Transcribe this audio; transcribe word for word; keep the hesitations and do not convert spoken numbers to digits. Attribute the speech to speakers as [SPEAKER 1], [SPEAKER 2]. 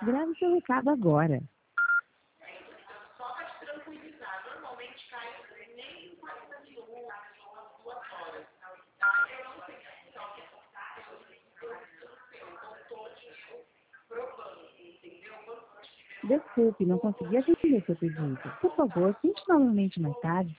[SPEAKER 1] Grave seu recado agora.
[SPEAKER 2] Só para te tranquilizar, normalmente cai nem quarenta minutos, duas horas. Eu não sei se é provando, entendeu?
[SPEAKER 1] Desculpe, não consegui atender seu pedido. Por favor, tente novamente mais tarde.